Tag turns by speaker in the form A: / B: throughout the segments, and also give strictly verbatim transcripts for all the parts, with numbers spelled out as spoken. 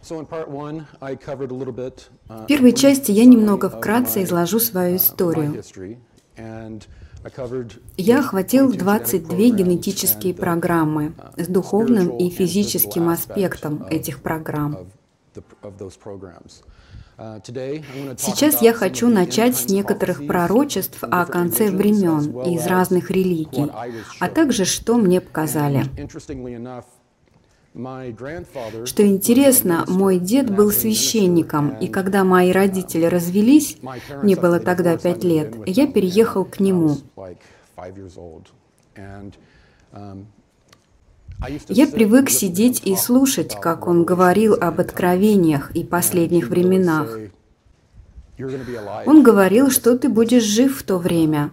A: В первой части я немного вкратце изложу свою историю. Я охватил двадцать две генетические программы с духовным и физическим аспектом этих программ. Сейчас я хочу начать с некоторых пророчеств о конце времен из разных религий, а также что мне показали. Что интересно, мой дед был священником, и когда мои родители развелись, мне было тогда пять лет, я переехал к нему. Я привык сидеть и слушать, как он говорил об откровениях и последних временах. Он говорил, что ты будешь жив в то время.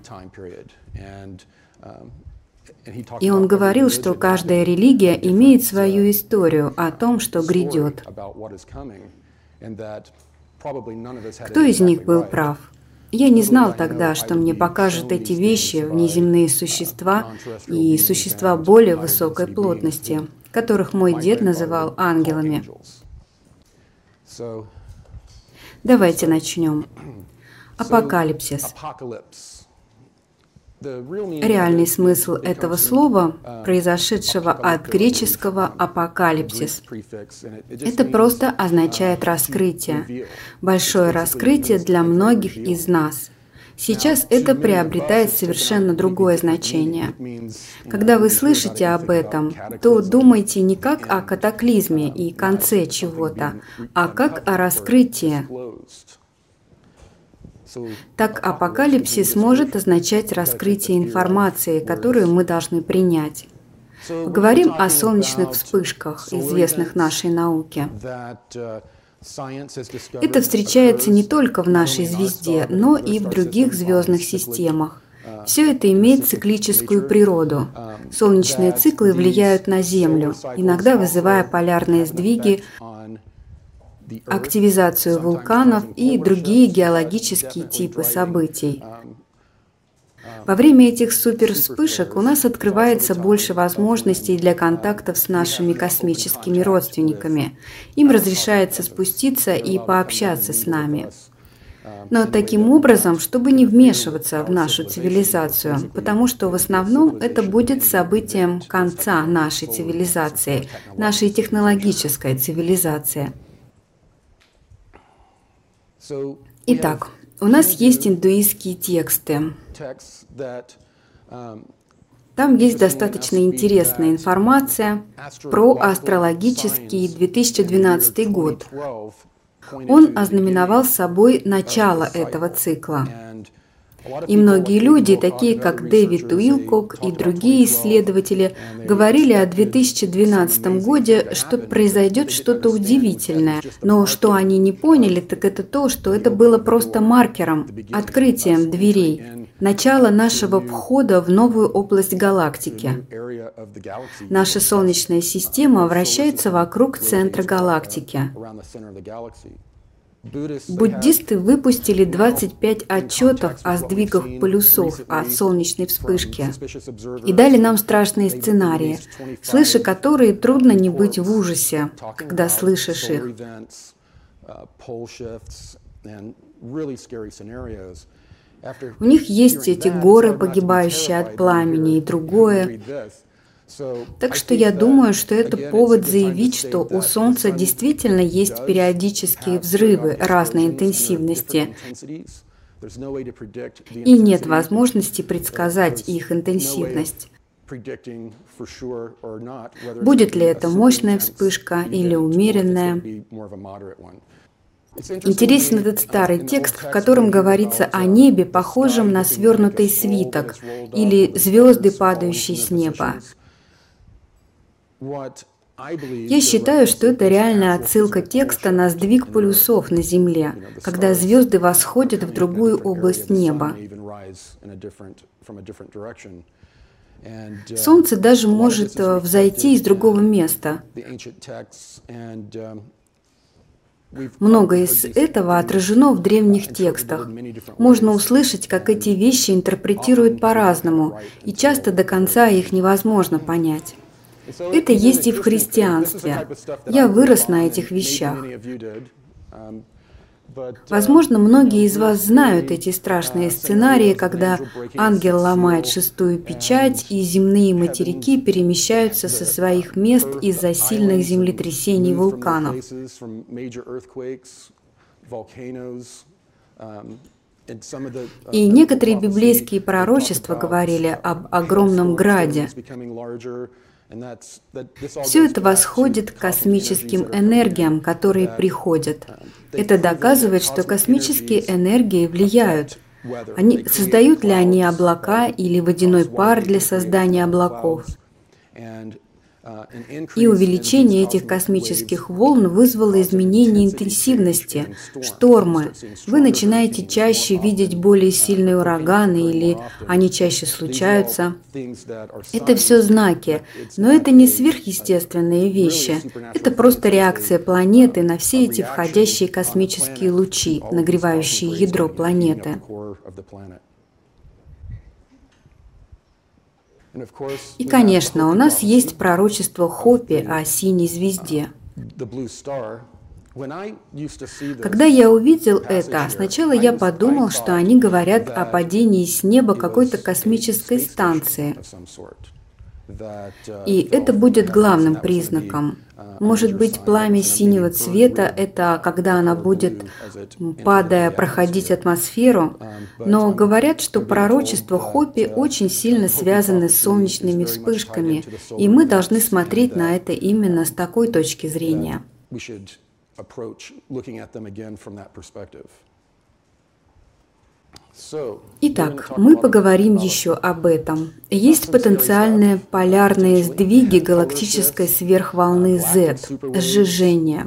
A: И он говорил, что каждая религия имеет свою историю о том, что грядет. Кто из них был прав? Я не знал тогда, что мне покажут эти вещи внеземные существа и существа более высокой плотности, которых мой дед называл ангелами. Давайте начнем. Апокалипсис. Реальный смысл этого слова, произошедшего от греческого «апокалипсис», это просто означает «раскрытие», большое раскрытие для многих из нас. Сейчас это приобретает совершенно другое значение. Когда вы слышите об этом, то думайте не как о катаклизме и конце чего-то, а как о раскрытии. Так апокалипсис может означать раскрытие информации, которую мы должны принять. Говорим о солнечных вспышках, известных нашей науке. Это встречается не только в нашей звезде, но и в других звездных системах. Все это имеет циклическую природу. Солнечные циклы влияют на Землю, иногда вызывая полярные сдвиги, активизацию вулканов и другие геологические типы событий. Во время этих супервспышек у нас открывается больше возможностей для контактов с нашими космическими родственниками. Им разрешается спуститься и пообщаться с нами. Но таким образом, чтобы не вмешиваться в нашу цивилизацию, потому что в основном это будет событием конца нашей цивилизации, нашей технологической цивилизации. Итак, у нас есть индуистские тексты. Там есть достаточно интересная информация про астрологический две тысячи двенадцатый год. Он ознаменовал собой начало этого цикла. И многие люди, такие как Дэвид Уилкок и другие исследователи, говорили о две тысячи двенадцатом году, что произойдет что-то удивительное. Но что они не поняли, так это то, что это было просто маркером, открытием дверей, начало нашего входа в новую область галактики. Наша Солнечная система вращается вокруг центра галактики. Буддисты выпустили двадцать пять отчетов о сдвигах полюсов от солнечной вспышки и дали нам страшные сценарии, слыша которые трудно не быть в ужасе, когда слышишь их. У них есть эти горы, погибающие от пламени, и другое. Так что я думаю, что это повод заявить, что у Солнца действительно есть периодические взрывы разной интенсивности, и нет возможности предсказать их интенсивность. Будет ли это мощная вспышка или умеренная? Интересен этот старый текст, в котором говорится о небе, похожем на свернутый свиток, или звезды, падающие с неба. Я считаю, что это реальная отсылка текста на сдвиг полюсов на Земле, когда звезды восходят в другую область неба. Солнце даже может взойти из другого места. Многое из этого отражено в древних текстах. Можно услышать, как эти вещи интерпретируют по-разному, и часто до конца их невозможно понять. Это есть и в христианстве. Я вырос на этих вещах. Возможно, многие из вас знают эти страшные сценарии, когда ангел ломает шестую печать, и земные материки перемещаются со своих мест из-за сильных землетрясений вулканов. И некоторые библейские пророчества говорили об огромном граде. Все это восходит к космическим энергиям, которые приходят. Это доказывает, что космические энергии влияют. Они, создают ли они облака или водяной пар для создания облаков? И увеличение этих космических волн вызвало изменение интенсивности, штормы. Вы начинаете чаще видеть более сильные ураганы или они чаще случаются. Это все знаки, но это не сверхъестественные вещи. Это просто реакция планеты на все эти входящие космические лучи, нагревающие ядро планеты. И, конечно, у нас есть пророчество Хопи о синей звезде. Когда я увидел это, сначала я подумал, что они говорят о падении с неба какой-то космической станции. И это будет главным признаком. Может быть, пламя синего цвета – это когда она будет, падая, проходить атмосферу, но говорят, что пророчества Хопи очень сильно связаны с солнечными вспышками, и мы должны смотреть на это именно с такой точки зрения. Итак, мы поговорим еще об этом. Есть потенциальные полярные сдвиги галактической сверхволны Z, сжижение.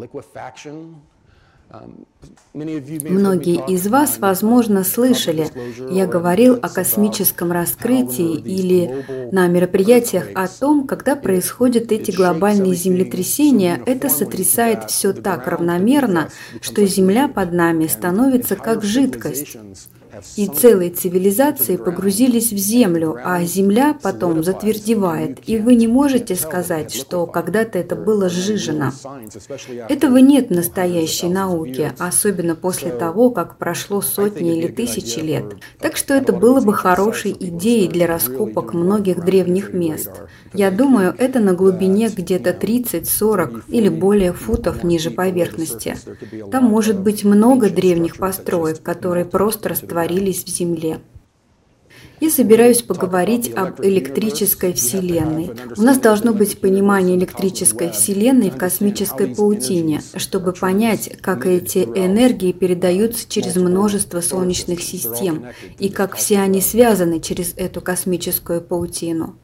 A: Многие из вас, возможно, слышали, я говорил о космическом раскрытии или на мероприятиях о том, когда происходят эти глобальные землетрясения, это сотрясает все так равномерно, что Земля под нами становится как жидкость. И целые цивилизации погрузились в землю, а земля потом затвердевает, и вы не можете сказать, что когда-то это было сжижено. Этого нет в настоящей науке, особенно после того, как прошло сотни или тысячи лет. Так что это было бы хорошей идеей для раскопок многих древних мест. Я думаю, это на глубине где-то тридцать-сорок или более футов ниже поверхности. Там может быть много древних построек, которые просто растворились в земле. Я собираюсь поговорить об электрической вселенной. У нас должно быть понимание электрической вселенной в космической паутине, чтобы понять, как эти энергии передаются через множество солнечных систем и как все они связаны через эту космическую паутину.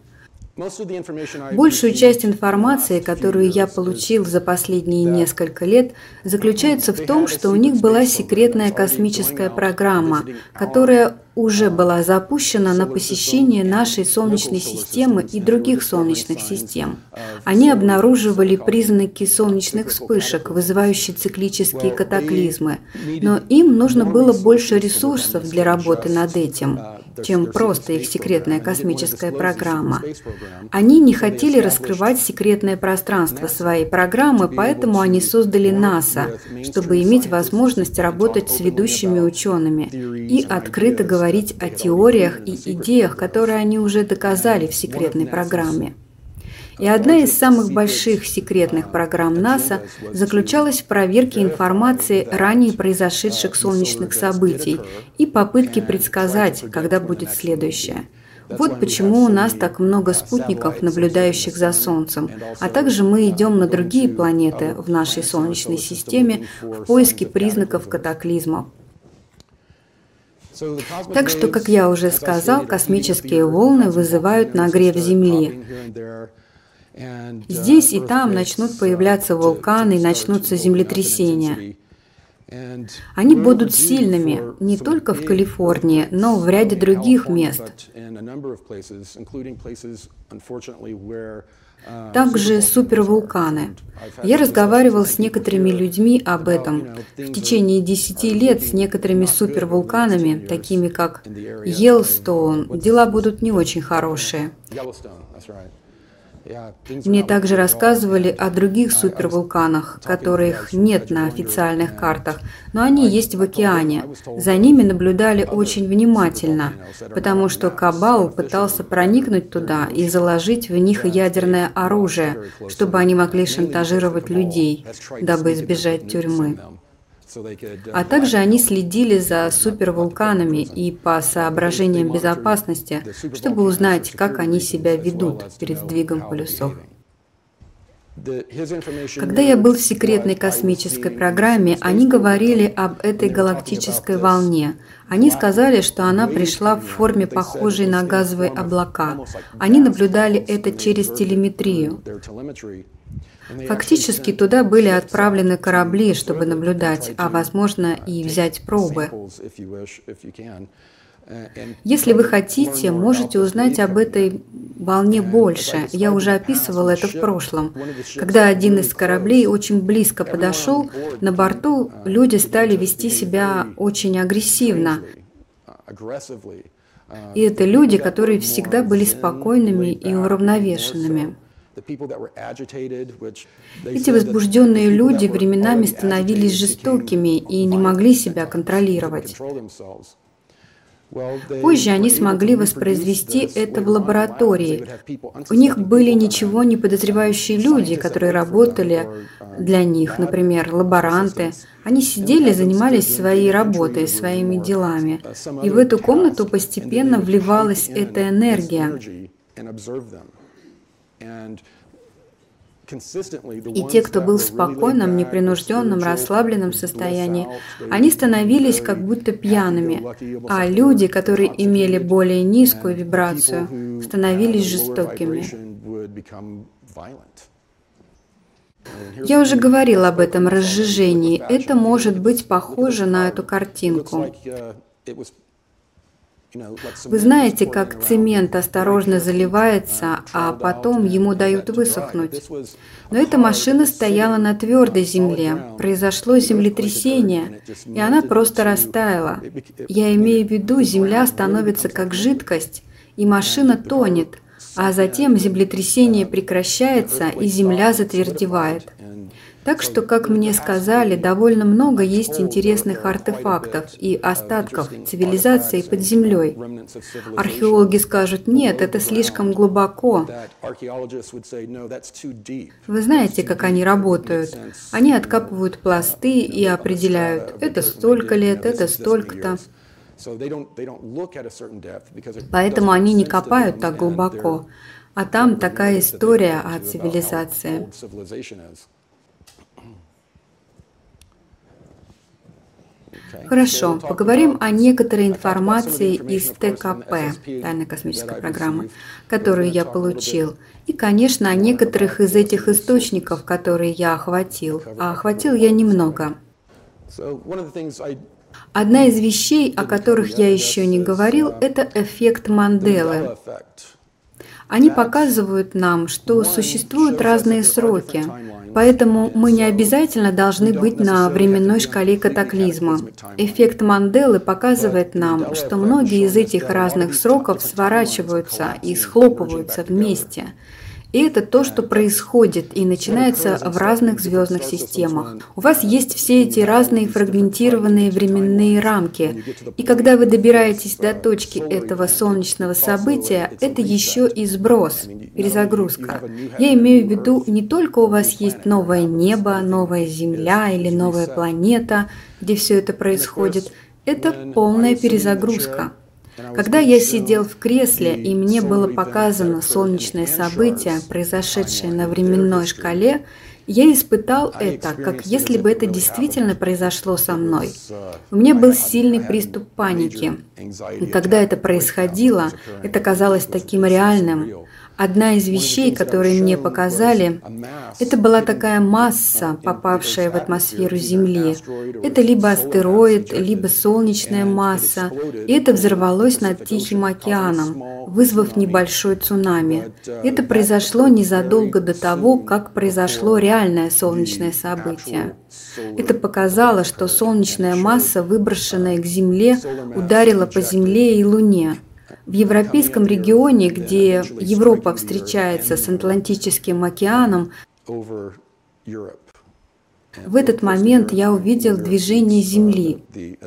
A: Большую часть информации, которую я получил за последние несколько лет, заключается в том, что у них была секретная космическая программа, которая уже была запущена на посещение нашей Солнечной системы и других солнечных систем. Они обнаруживали признаки солнечных вспышек, вызывающие циклические катаклизмы, но им нужно было больше ресурсов для работы над этим, чем просто их секретная космическая программа. Они не хотели раскрывать секретное пространство своей программы, поэтому они создали НАСА, чтобы иметь возможность работать с ведущими учеными и открыто говорить о теориях и идеях, которые они уже доказали в секретной программе. И одна из самых больших секретных программ НАСА заключалась в проверке информации ранее произошедших солнечных событий и попытке предсказать, когда будет следующее. Вот почему у нас так много спутников, наблюдающих за Солнцем, а также мы идем на другие планеты в нашей Солнечной системе в поиске признаков катаклизмов. Так что, как я уже сказал, космические волны вызывают нагрев Земли. Здесь и там начнут появляться вулканы и начнутся землетрясения. Они будут сильными не только в Калифорнии, но в ряде других мест. Также супервулканы. Я разговаривал с некоторыми людьми об этом. В течение десяти лет с некоторыми супервулканами, такими как Йеллоустоун, дела будут не очень хорошие. Мне также рассказывали о других супервулканах, которых нет на официальных картах, но они есть в океане. За ними наблюдали очень внимательно, потому что Кабал пытался проникнуть туда и заложить в них ядерное оружие, чтобы они могли шантажировать людей, дабы избежать тюрьмы. А также они следили за супервулканами и по соображениям безопасности, чтобы узнать, как они себя ведут перед сдвигом полюсов. Когда я был в секретной космической программе, они говорили об этой галактической волне. Они сказали, что она пришла в форме, похожей на газовые облака. Они наблюдали это через телеметрию. Фактически туда были отправлены корабли, чтобы наблюдать, а возможно и взять пробы. Если вы хотите, можете узнать об этой волне больше. Я уже описывал это в прошлом. Когда один из кораблей очень близко подошел, на борту люди стали вести себя очень агрессивно. И это люди, которые всегда были спокойными и уравновешенными. Эти возбужденные люди временами становились жестокими и не могли себя контролировать. Позже они смогли воспроизвести это в лаборатории. У них были ничего не подозревающие люди, которые работали для них, например, лаборанты. Они сидели, занимались своей работой, своими делами. И в эту комнату постепенно вливалась эта энергия. И те, кто был в спокойном, непринужденном, расслабленном состоянии, они становились как будто пьяными, а люди, которые имели более низкую вибрацию, становились жестокими. Я уже говорил об этом разжижении. Это может быть похоже на эту картинку. Вы знаете, как цемент осторожно заливается, а потом ему дают высохнуть. Но эта машина стояла на твердой земле, произошло землетрясение, и она просто растаяла. Я имею в виду, земля становится как жидкость, и машина тонет, а затем землетрясение прекращается, и земля затвердевает. Так что, как мне сказали, довольно много есть интересных артефактов и остатков цивилизации под землей. Археологи скажут, нет, это слишком глубоко. Вы знаете, как они работают? Они откапывают пласты и определяют, это столько лет, это столько-то. Поэтому они не копают так глубоко. А там такая история о цивилизации. Хорошо, поговорим о некоторой информации из Т К П, тайной космической программы, которую я получил, и, конечно, о некоторых из этих источников, которые я охватил. А охватил я немного. Одна из вещей, о которых я еще не говорил, это эффект Манделы. Они показывают нам, что существуют разные сроки, поэтому мы не обязательно должны быть на временной шкале катаклизма. Эффект Манделы показывает нам, что многие из этих разных сроков сворачиваются и схлопываются вместе. И это то, что происходит и начинается в разных звездных системах. У вас есть все эти разные фрагментированные временные рамки. И когда вы добираетесь до точки этого солнечного события, это еще и сброс, перезагрузка. Я имею в виду, не только у вас есть новое небо, новая Земля или новая планета, где все это происходит, это полная перезагрузка. Когда я сидел в кресле, и мне было показано солнечное событие, произошедшее на временной шкале, я испытал это, как если бы это действительно произошло со мной. У меня был сильный приступ паники. И когда это происходило, это казалось таким реальным. Одна из вещей, которые мне показали, это была такая масса, попавшая в атмосферу Земли. Это либо астероид, либо солнечная масса, и это взорвалось над Тихим океаном, вызвав небольшой цунами. Это произошло незадолго до того, как произошло реальное солнечное событие. Это показало, что солнечная масса, выброшенная к Земле, ударила по Земле и Луне. В европейском регионе, где Европа встречается с Атлантическим океаном, в этот момент я увидел движение Земли.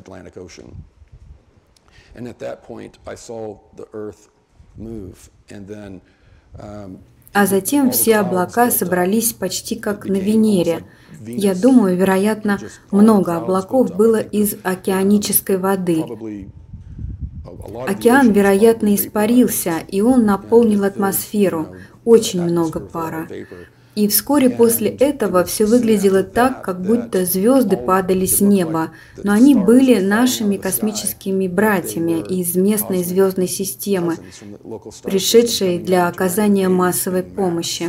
A: А затем все облака собрались почти как на Венере. Я думаю, вероятно, много облаков было из океанической воды. Океан, вероятно, испарился, и он наполнил атмосферу. Очень много пара. И вскоре после этого все выглядело так, как будто звезды падали с неба, но они были нашими космическими братьями из местной звездной системы, пришедшей для оказания массовой помощи.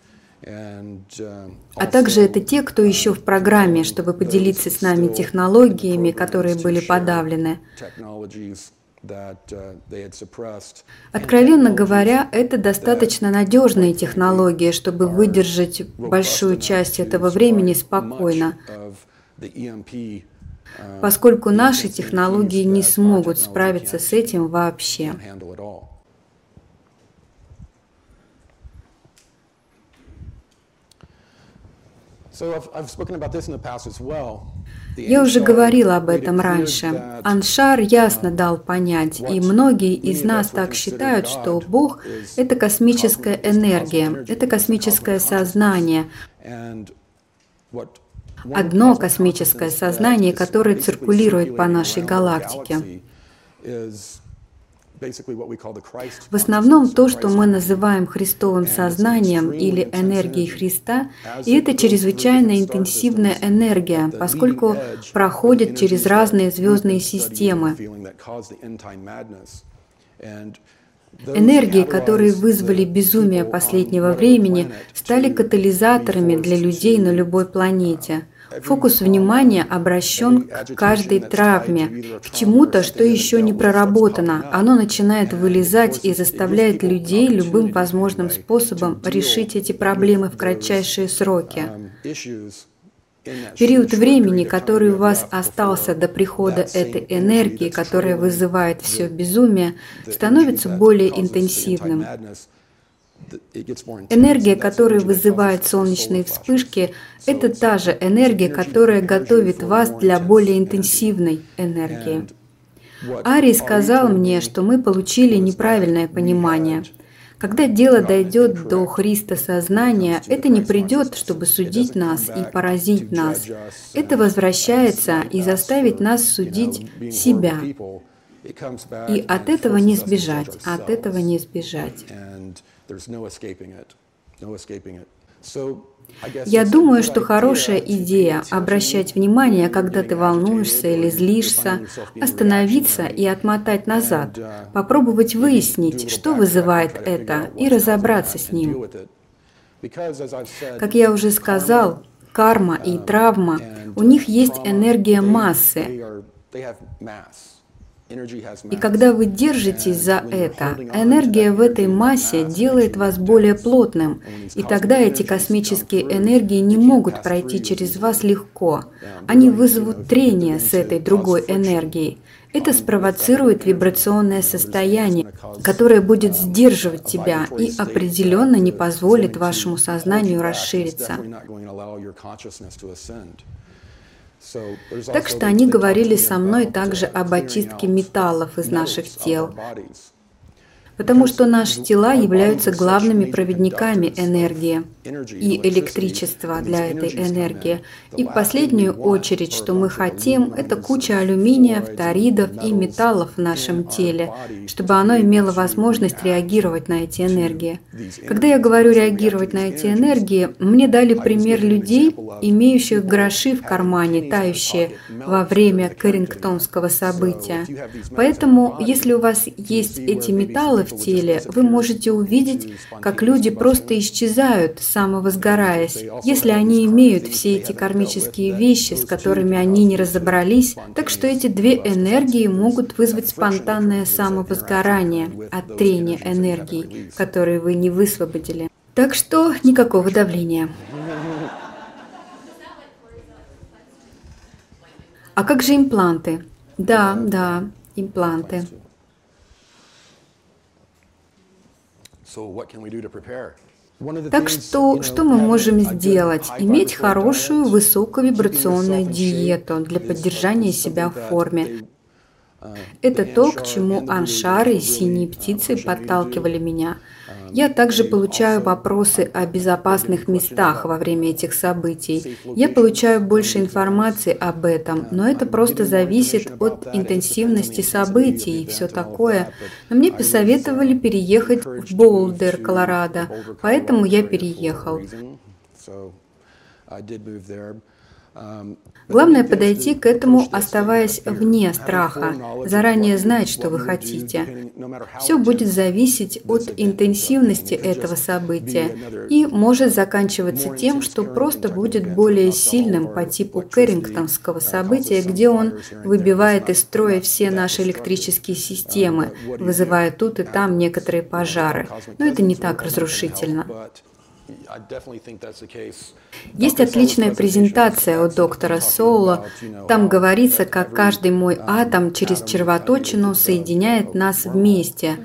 A: А также это те, кто еще в программе, чтобы поделиться с нами технологиями, которые были подавлены. Откровенно говоря, это достаточно надежные технологии, чтобы выдержать большую часть этого времени спокойно, поскольку наши технологии не смогут справиться с этим вообще. Я уже говорила об этом раньше. Аншар ясно дал понять, и многие из нас так считают, что Бог – это космическая энергия, это космическое сознание, одно космическое сознание, которое циркулирует по нашей галактике. В основном то, что мы называем Христовым сознанием или энергией Христа, и это чрезвычайно интенсивная энергия, поскольку проходит через разные звездные системы. Энергии, которые вызвали безумие последнего времени, стали катализаторами для людей на любой планете. Фокус внимания обращен к каждой травме, к чему-то, что еще не проработано. Оно начинает вылезать и заставляет людей любым возможным способом решить эти проблемы в кратчайшие сроки. Период времени, который у вас остался до прихода этой энергии, которая вызывает все безумие, становится более интенсивным. Энергия, которая вызывает солнечные вспышки, это та же энергия, которая готовит вас для более интенсивной энергии. Арий сказал мне, что мы получили неправильное понимание. Когда дело дойдет до Христа сознания, это не придет, чтобы судить нас и поразить нас. Это возвращается и заставит нас судить себя. И от этого не сбежать, от этого не сбежать. Я думаю, что хорошая идея обращать внимание, когда ты волнуешься или злишься, остановиться и отмотать назад, попробовать выяснить, что вызывает это, и разобраться с ним. Как я уже сказал, карма и травма, у них есть энергия массы. И когда вы держитесь за это, энергия в этой массе делает вас более плотным, и тогда эти космические энергии не могут пройти через вас легко. Они вызовут трение с этой другой энергией. Это спровоцирует вибрационное состояние, которое будет сдерживать тебя и определенно не позволит вашему сознанию расшириться. Так что они говорили со мной также об очистке металлов из наших тел, потому что наши тела являются главными проводниками энергии и электричества для этой энергии. И в последнюю очередь, что мы хотим, это куча алюминия, фторидов и металлов в нашем теле, чтобы оно имело возможность реагировать на эти энергии. Когда я говорю реагировать на эти энергии, мне дали пример людей, имеющих гроши в кармане, тающие во время Каррингтонского события. Поэтому, если у вас есть эти металлы в теле, вы можете увидеть, как люди просто исчезают, самовозгораясь. Если они имеют все эти кармические вещи, с которыми они не разобрались, так что эти две энергии могут вызвать спонтанное самовозгорание от трения энергий, которые вы не высвободили. Так что никакого давления. А как же импланты? Да, да, импланты. Так что, что мы можем сделать? Иметь хорошую высоковибрационную диету для поддержания себя в форме. Это то, к чему Аншар и синие птицы подталкивали меня. Я также получаю вопросы о безопасных местах во время этих событий. Я получаю больше информации об этом, но это просто зависит от интенсивности событий и все такое. Но мне посоветовали переехать в Болдер, Колорадо, поэтому я переехал. Главное подойти к этому, оставаясь вне страха, заранее знать, что вы хотите. Все будет зависеть от интенсивности этого события и может заканчиваться тем, что просто будет более сильным по типу Кэррингтонского события, где он выбивает из строя все наши электрические системы, вызывая тут и там некоторые пожары. Но это не так разрушительно. Есть отличная презентация у доктора Соула. Там говорится, как каждый мой атом через червоточину соединяет нас вместе.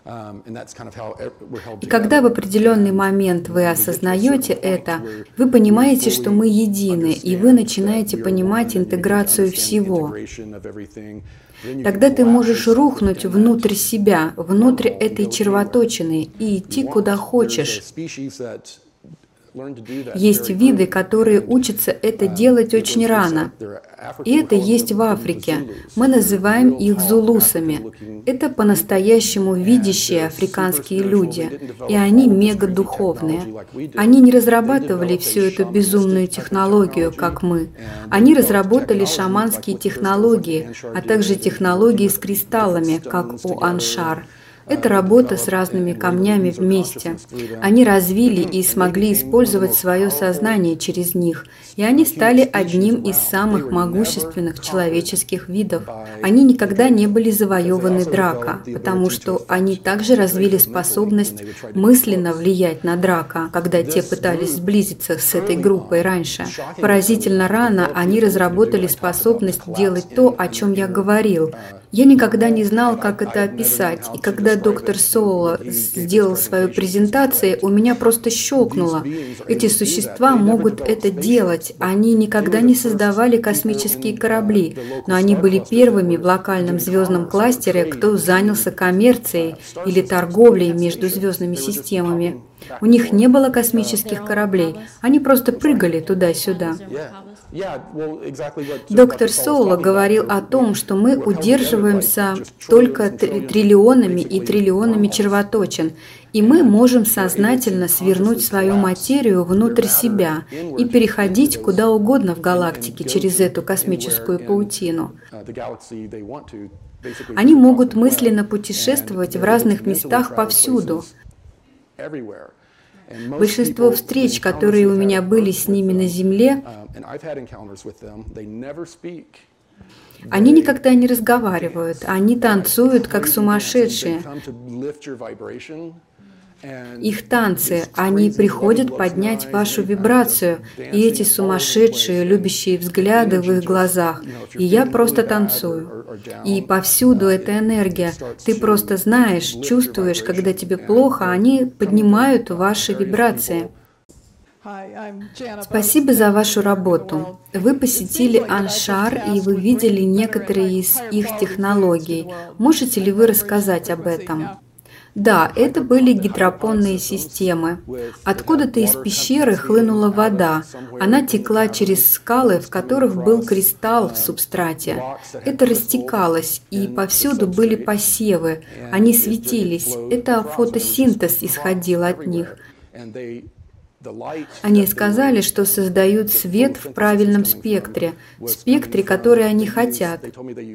A: И когда в определенный момент вы осознаете это, вы понимаете, что мы едины, и вы начинаете понимать интеграцию всего. Тогда ты можешь рухнуть внутрь себя, внутрь этой червоточины и идти куда хочешь. Есть виды, которые учатся это делать очень рано. И это есть в Африке. Мы называем их зулусами. Это по-настоящему видящие африканские люди. И они мегадуховные. Они не разрабатывали всю эту безумную технологию, как мы. Они разработали шаманские технологии, а также технологии с кристаллами, как у Аншар. Это работа с разными камнями вместе. Они развили и смогли использовать свое сознание через них, и они стали одним из самых могущественных человеческих видов. Они никогда не были завоеваны Драко, потому что они также развили способность мысленно влиять на Драко, когда те пытались сблизиться с этой группой раньше. Поразительно рано они разработали способность делать то, о чем я говорил. Я никогда не знал, как это описать, и когда доктор Соула сделал свою презентацию, у меня просто щелкнуло. Эти существа могут это делать. Они никогда не создавали космические корабли, но они были первыми в локальном звездном кластере, кто занялся коммерцией или торговлей между звездными системами. У них не было космических кораблей, они просто прыгали туда-сюда. Доктор Соула говорил о том, что мы удерживаемся только триллионами и триллионами червоточин, и мы можем сознательно свернуть свою материю внутрь себя и переходить куда угодно в галактике через эту космическую паутину. Они могут мысленно путешествовать в разных местах повсюду. Большинство встреч, которые у меня были с ними на Земле, они никогда не разговаривают, они танцуют как сумасшедшие. Их танцы, они приходят поднять вашу вибрацию, и эти сумасшедшие, любящие взгляды в их глазах, и я просто танцую. И повсюду эта энергия, ты просто знаешь, чувствуешь, когда тебе плохо, они поднимают ваши вибрации. Спасибо за вашу работу. Вы посетили Аншар, и вы видели некоторые из их технологий. Можете ли вы рассказать об этом? Да, это были гидропонные системы. Откуда-то из пещеры хлынула вода. Она текла через скалы, в которых был кристалл в субстрате. Это растекалось, и повсюду были посевы. Они светились. Это фотосинтез исходил от них. Они сказали, что создают свет в правильном спектре, в спектре, который они хотят.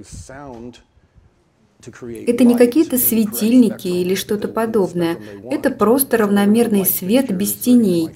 A: Это не какие-то светильники или что-то подобное. Это просто равномерный свет без теней.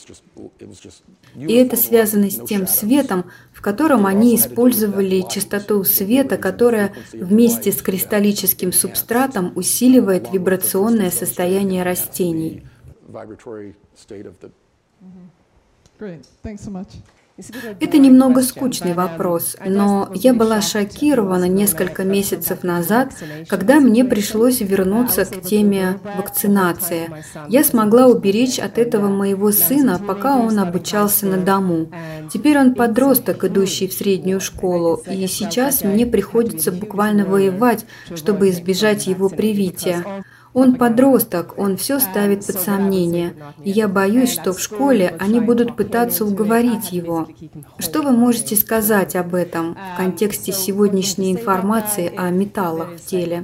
A: И это связано с тем светом, в котором они использовали частоту света, которая вместе с кристаллическим субстратом усиливает вибрационное состояние растений. Это немного скучный вопрос, но я была шокирована несколько месяцев назад, когда мне пришлось вернуться к теме вакцинации. Я смогла уберечь от этого моего сына, пока он обучался на дому. Теперь он подросток, идущий в среднюю школу, и сейчас мне приходится буквально воевать, чтобы избежать его привития. Он подросток, он все ставит под сомнение, и я боюсь, что в школе они будут пытаться уговорить его. Что вы можете сказать об этом в контексте сегодняшней информации о металлах в теле?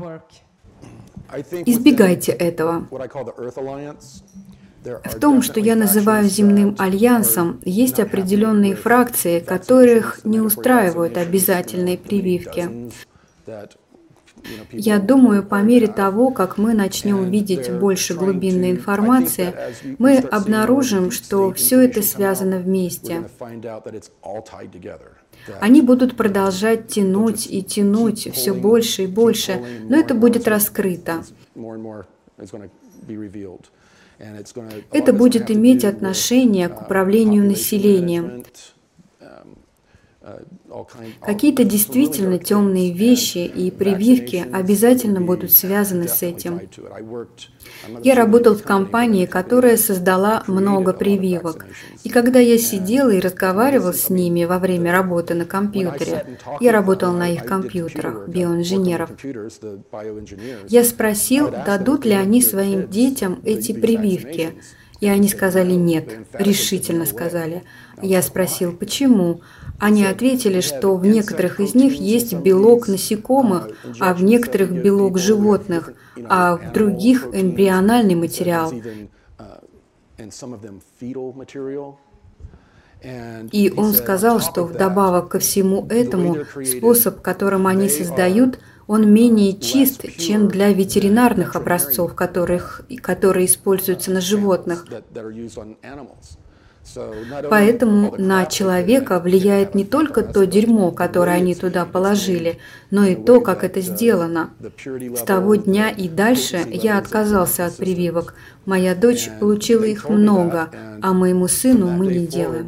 A: Избегайте этого. В том, что я называю земным альянсом, есть определенные фракции, которых не устраивают обязательные прививки. Я думаю, по мере того, как мы начнем видеть больше глубинной информации, мы обнаружим, что все это связано вместе. Они будут продолжать тянуть и тянуть все больше и больше, но это будет раскрыто. Это будет иметь отношение к управлению населением. Какие-то действительно темные вещи и прививки обязательно будут связаны с этим. Я работал в компании, которая создала много прививок. И когда я сидел и разговаривал с ними во время работы на компьютере, я работал на их компьютерах, биоинженеров, я спросил, дадут ли они своим детям эти прививки. И они сказали нет, решительно сказали. Я спросил, почему? Они ответили, что в некоторых из них есть белок насекомых, а в некоторых белок животных, а в других эмбриональный материал. И он сказал, что вдобавок ко всему этому, способ, которым они создают, он менее чист, чем для ветеринарных образцов, которых, которые используются на животных. Поэтому на человека влияет не только то дерьмо, которое они туда положили, но и то, как это сделано. С того дня и дальше я отказался от прививок. Моя дочь получила их много, а моему сыну мы не делаем.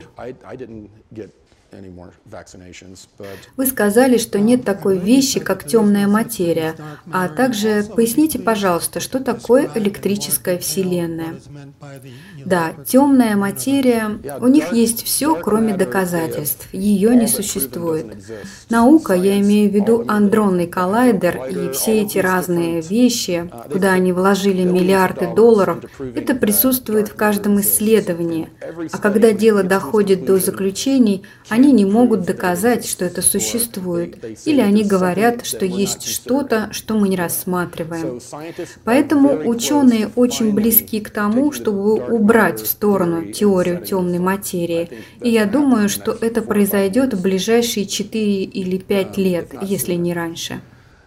A: Вы сказали, что нет такой вещи, как темная материя, а также поясните, пожалуйста, что такое электрическая вселенная. Да, темная материя, у них есть все, кроме доказательств, ее не существует. Наука, я имею в виду андронный коллайдер и все эти разные вещи, куда они вложили миллиарды долларов, это присутствует в каждом исследовании. А когда дело доходит до заключений, они не могут доказать, что это существует, или они говорят, что есть что-то, что мы не рассматриваем. Поэтому ученые очень близки к тому, чтобы убрать в сторону теорию темной материи, и я думаю, что это произойдет в ближайшие четыре или пять лет, если не раньше.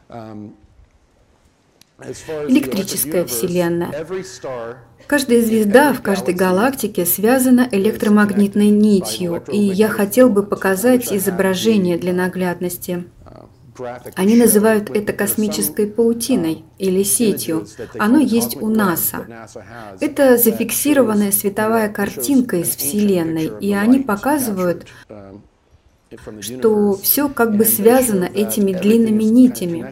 A: Электрическая вселенная. Каждая звезда в каждой галактике связана электромагнитной нитью, и я хотел бы показать изображение для наглядности. Они называют это космической паутиной или сетью. Оно есть у НАСА. Это зафиксированная световая картинка из Вселенной, и они показывают, что все как бы связано этими длинными нитями.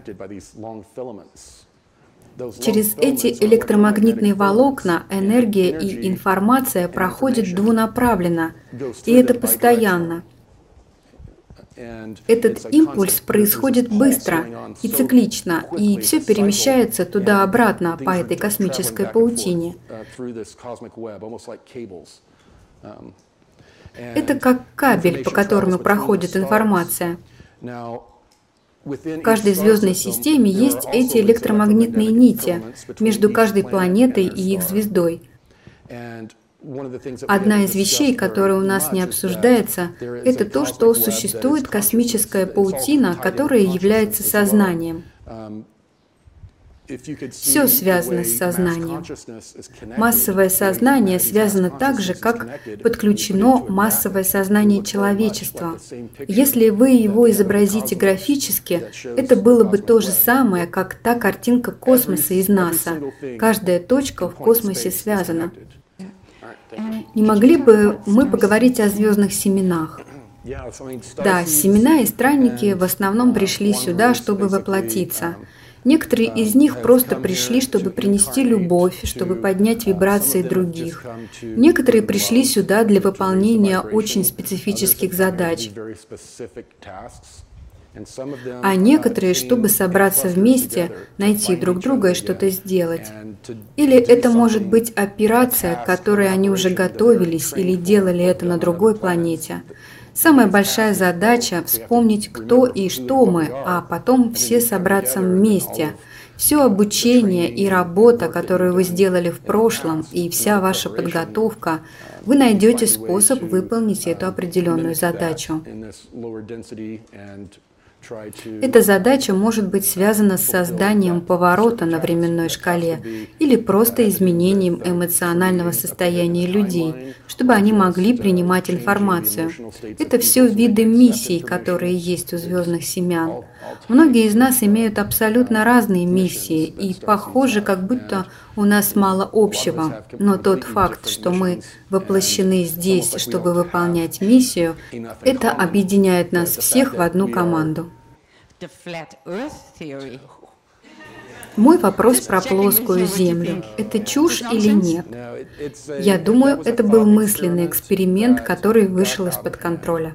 A: Через эти электромагнитные волокна энергия и информация проходят двунаправленно, и это постоянно. Этот импульс происходит быстро и циклично, и все перемещается туда-обратно по этой космической паутине. Это как кабель, по которому проходит информация. В каждой звездной системе есть эти электромагнитные нити между каждой планетой и их звездой. Одна из вещей, которая у нас не обсуждается, это то, что существует космическая паутина, которая является сознанием. Все связано с сознанием. Массовое сознание связано так же, как подключено массовое сознание человечества. Если вы его изобразите графически, это было бы то же самое, как та картинка космоса из НАСА. Каждая точка в космосе связана. Не могли бы мы поговорить о звездных семенах? Да, семена и странники в основном пришли сюда, чтобы воплотиться. Некоторые из них просто пришли, чтобы принести любовь, чтобы поднять вибрации других. Некоторые пришли сюда для выполнения очень специфических задач. А некоторые, чтобы собраться вместе, найти друг друга и что-то сделать. Или это может быть операция, к которой они уже готовились или делали это на другой планете. Самая большая задача – вспомнить, кто и что мы, а потом все собраться вместе. Все обучение и работа, которую вы сделали в прошлом, и вся ваша подготовка, вы найдете способ выполнить эту определенную задачу. Эта задача может быть связана с созданием поворота на временной шкале или просто изменением эмоционального состояния людей, чтобы они могли принимать информацию. Это все виды миссий, которые есть у звездных семян. Многие из нас имеют абсолютно разные миссии, и похоже, как будто у нас мало общего. Но тот факт, что мы воплощены здесь, чтобы выполнять миссию, это объединяет нас всех в одну команду. Мой вопрос про плоскую Землю. Это чушь или нет? Я думаю, это был мысленный эксперимент, который вышел из-под контроля.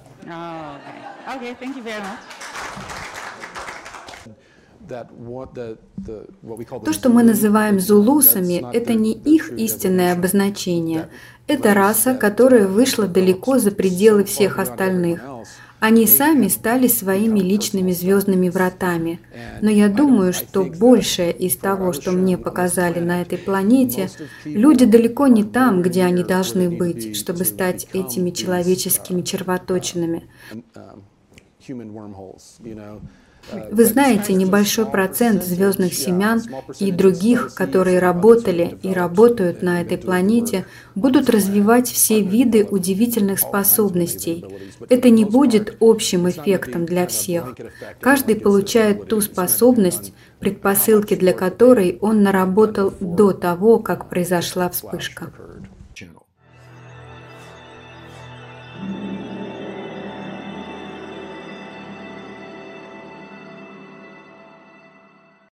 A: То, что мы называем зулусами, это не их истинное обозначение. Это раса, которая вышла далеко за пределы всех остальных. Они сами стали своими личными звездными вратами. Но я думаю, что большее из того, что мне показали на этой планете, люди далеко не там, где они должны быть, чтобы стать этими человеческими червоточинами. Вы знаете, небольшой процент звездных семян и других, которые работали и работают на этой планете, будут развивать все виды удивительных способностей. Это не будет общим эффектом для всех. Каждый получает ту способность, предпосылки для которой он наработал до того, как произошла вспышка.